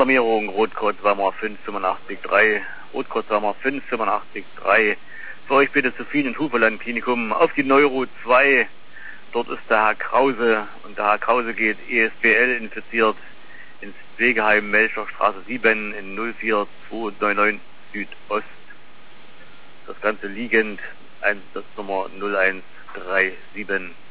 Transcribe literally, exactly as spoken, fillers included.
Alarmierung, Rotcode zwei mal fünf fünfundachtzig drei, Rotcode zwei mal fünf fünfundachtzig drei. Für euch bitte zu vielen Hufeland Klinikum auf die Neuro zwei. Dort ist der Herr Krause und der Herr Krause geht E S B L infiziert ins Pflegeheim Melcherstraße sieben in null vier zwei neun neun Südost. Das Ganze liegend, Einsatznummer null eins drei sieben.